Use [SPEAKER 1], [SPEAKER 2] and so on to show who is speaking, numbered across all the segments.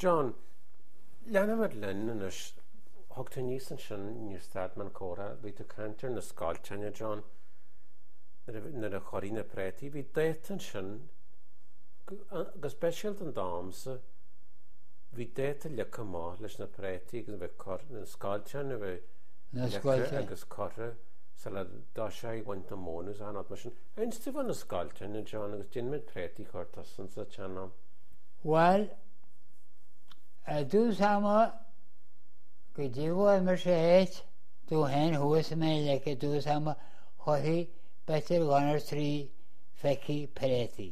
[SPEAKER 1] John, leanna mar linn is thugta níos an sin níor stad man córa bhí tú cantar na sáilteanna John na a choirí na prétaí bhí déit an sin agus speisialt an dámsa bhí déit a lecha má leis na prétaí agus bheith na sáilteanna bheith agus corra sa le dá sé bhaint na mónas anad mar sin. Einstú bhan na sáilteanna John agus dinmid prétaí chuirtasan sa teannam?
[SPEAKER 2] Well, dús ama go ddíhá mar sé éit dú hen thuas mé lecha dús ama choirí betir ganar trí feici prétaí.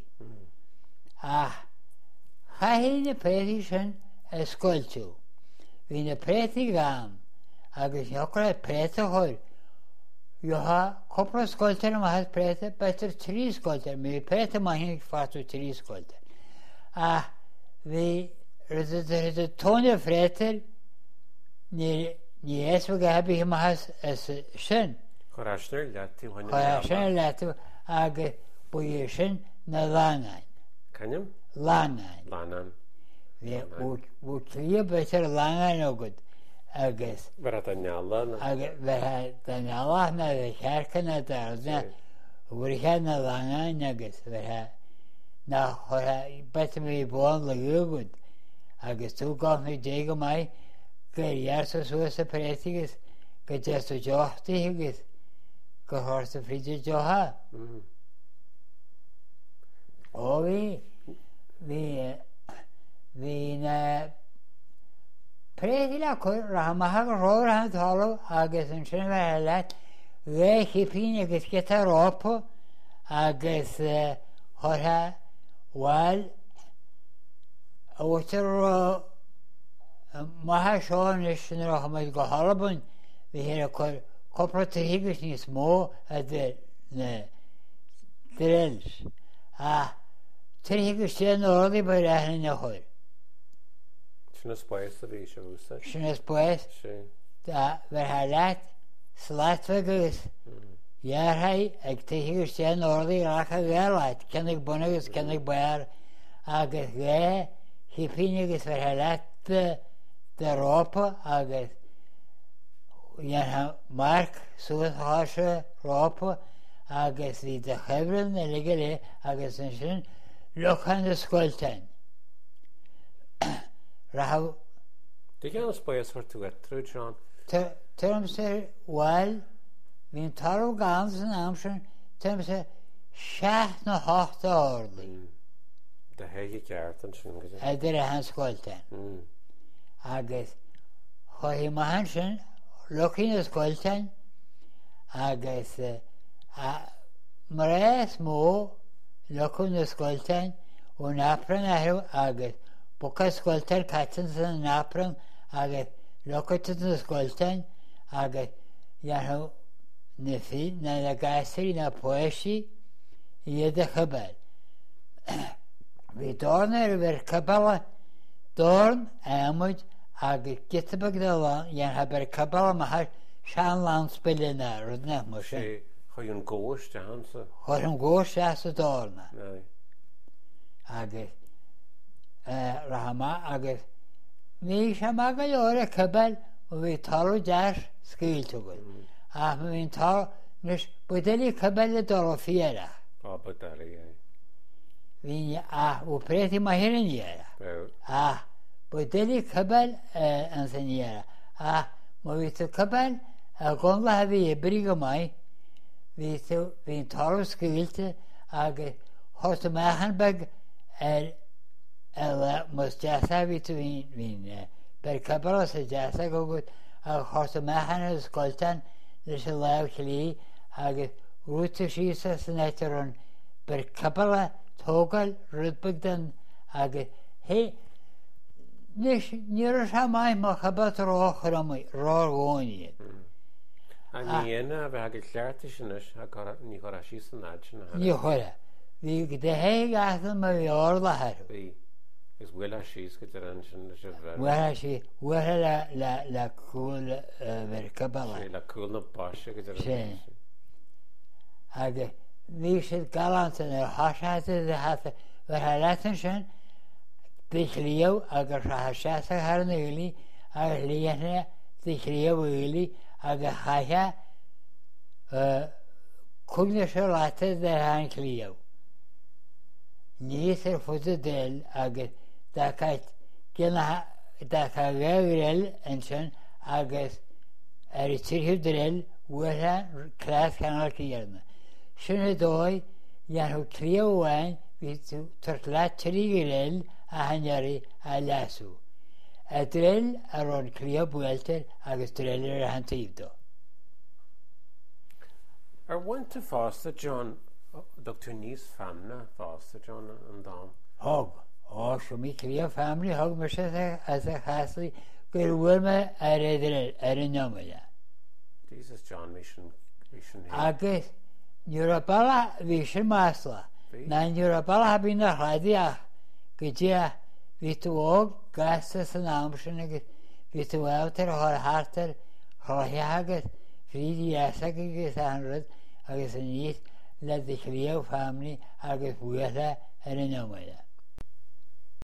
[SPEAKER 2] Chaithí na prétaí sin a scoiltú. Bhí na prétaí gam agus neochra préta chuir. Joha copra scoiltar am has préta betir trí scoiltar. Mí préta maithín fartú trí scoiltar. Bhí rydw tóna frétar ní esfa gabi hi mahas as sin.
[SPEAKER 1] Chorasnar leatí
[SPEAKER 2] Chorasnar leatí agus bui sin na langain.
[SPEAKER 1] Canim?
[SPEAKER 2] Langain.
[SPEAKER 1] Langain.
[SPEAKER 2] Bú tlia betir langain agud agus.
[SPEAKER 1] Verha daneala?
[SPEAKER 2] Agus verha daneala na chearca na darna. Bhurcha na langain agus verha na chora betir mi bóin le gugud. Agus tú gaf na déga mai gur dhearsa suas a prétigus go deasta deochtaí agus go thorsa fríidir deotha. Ó bhí na prétaí le chuir rathamaithe go róir an talamh agus an sin bheith leit bheith chipín agus gita rópa agus thortha bhil a bhtar maithe seán is sin rachaid go halabann bhí hir a chuir copra tuígus níos mó a na drills. Tuígus sé nódaí ba raithna na chuir.
[SPEAKER 1] Sinna spáis a bhí se úsa?
[SPEAKER 2] Sinna spáis. Bhar leit sláitfa agus dhearthaid ag tuígus sé nódaí racha bhéalait cennig bunagus cennig bear agus bheith hipín agus bhar leit de rópa agus marc suas háise rópa agus bhí de chebrann na lige le agus an sin luchan na scoiltein. Rahab
[SPEAKER 1] Dí gan spáis for tú trú John?
[SPEAKER 2] Tuam sé bhil hín tarú gans an amsin tuam sé 7 na 8 orlaí.
[SPEAKER 1] De héige ceart an sin go.
[SPEAKER 2] Idir a han scoiltein. Agus chuhí maihan sin lucí na scoiltein agus mar mó luú na scoiltein ó nápran ahrú agus bucha scoilteir caitan san nápran agus luchata na scoiltein agus dhearú na fi na gaiisteí na poisí iad a chabal. Bhí dórna ar bhar cabala dórn amuid agus gitabag de lá dhéantha bar cabala maithar sean lán spilina rudna mar sin.
[SPEAKER 1] Chuir an ggóiste hansa?
[SPEAKER 2] Chuir an ggóiste as a dórna. Agus rahama agus mí sem a go leir a cabal ó bhí talú deas scíilte go. A bhín tal nus budalí cabal le dó fiara.
[SPEAKER 1] Budalí,
[SPEAKER 2] Bhí ó prétaí maithir níara. Budalí cabal an san níara. Má bhí tú cabal a gomla a bhí brí go mai hín talú scíilte agus thósta meachan bag mus deasa ví tú hín ber cabal sa deasa go gud a thósta meachan a scoiltein leis a leabh chlí agus rúta sísa san éitir an ber cabala tógal rudbag den agus hé níor sa mai má chabat ráchar am rá gcóine.
[SPEAKER 1] A níana a bheith go clearta sin ní chur a sí san náid sin.
[SPEAKER 2] Ní chura. Bhí go de hé gasan má bhí orlathair.
[SPEAKER 1] Bhí. Is bhfuil a síos go an sin le sin bhar.
[SPEAKER 2] Bhfuil sí bhfuil le cúil ver cabala.
[SPEAKER 1] Le cúil na báise go
[SPEAKER 2] sin. Agus bhí siad galanta ar háisáte de hata bhar leitan sin ddechlío agus rahasiasa harnúli agus líana ddechlío wili agus chaitha cwgna sy'n lata dy han clio. Nys fwyd y del agus da cael gael yn sy'n agus y tirhyw drel wyla clas canol cyrna. Sy'n y doi yan hw clio wan fydd tortla tri gyrel a hanjari a lasw. Y drel ar o'n clio bwelter agus drel ar han tyfdo.
[SPEAKER 1] Went to Foster John, Dr. Nice family, Foster John and Dom.
[SPEAKER 2] Hog, so mi clio family hog myself as a hasly gyr wylma ar y nomada.
[SPEAKER 1] Jesus John mission
[SPEAKER 2] Agus, Europala vision masla. Na Europala habin na radia gydia vitu og gastas yn amsyn agus vitu awter hor harter hrohiagas fridi asag agus anryd agus yn nid le ddechreuo family agus bwyla ar y nomada.